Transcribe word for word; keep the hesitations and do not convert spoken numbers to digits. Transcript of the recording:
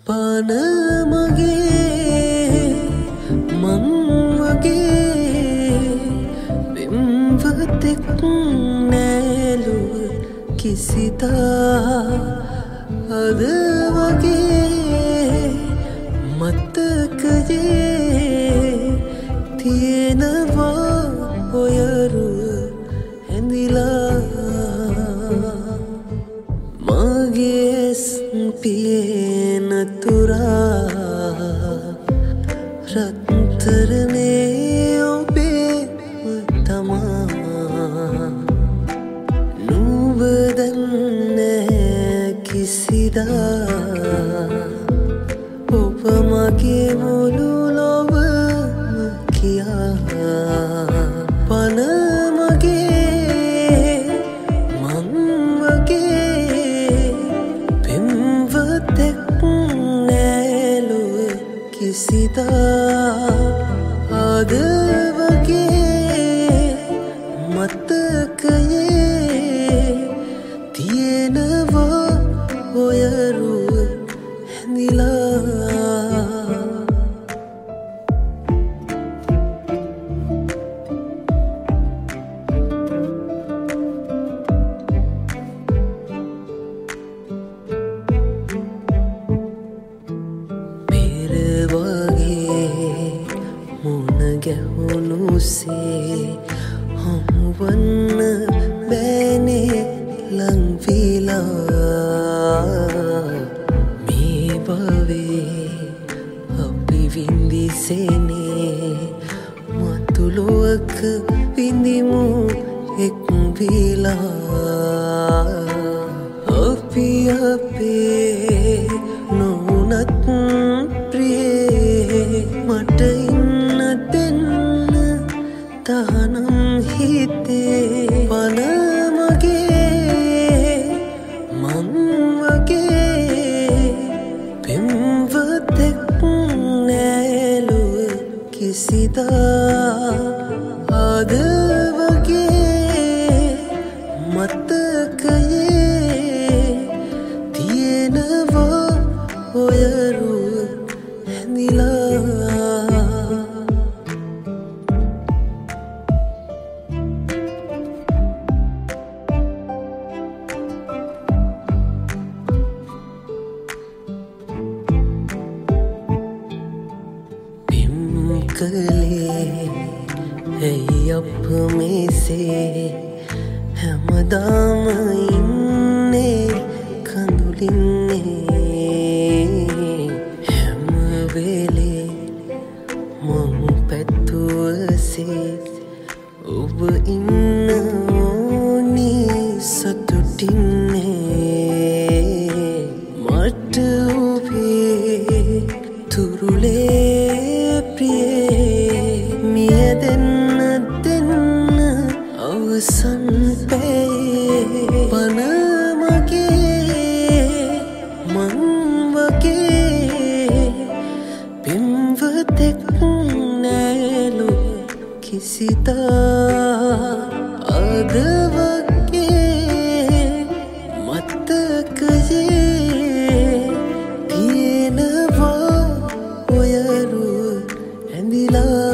පාන මගේ මං වගේ බිම්වතෙක් නෑලුව කිසිදා අද වගේ මතකයේ තියෙනවා ඔයරුව ඇඳිලා මගේ පියන තුරා රත්තරනේ ඔබේම තමා නුඹ දන්නේ කිසිදා ඔබ මගේ මුළු ලොවම කියා පන මගේ මං වගේ පෙම්වතෙක් නෑලුව කිසිදා අද වගේ මතකයේ තියෙනවා ඔයරුව ඇඳිලා ගැහුණුසේ හමුවන්න බෑනේ ලංවිලා මේ භවයේ අපි විඳිසේනේ මතුලොවක විඳිමු එක් විලා අපි අපේ නොවුනත් ප්‍රියේ මට ඉන්න දෙන්න තහනම් හිතේ පන මගේ මං වගේ පෙම්වතෙක් නෑලුව කිසිදා අද වගේ මතකයේ තියෙනවා ඔයරුව ඇඳිලා කලේ ඇයි අප මෙසේ හැමදාම ඉන්නේ කඳුලින්නේ හැම වෙලේ මම පැතුවසේ ඔබ ඉන්න ඕනි සතුටින්නේ මට ඔබේ තුරුලේ මිය දෙන්න දෙන්න අවසන් පේ පන මගේ මං වගේ පෙම්වතෙක් නෑලුව කිසිදා අද වගේ මතකයේ තියෙනවා ඔයරුව ඇඳිලා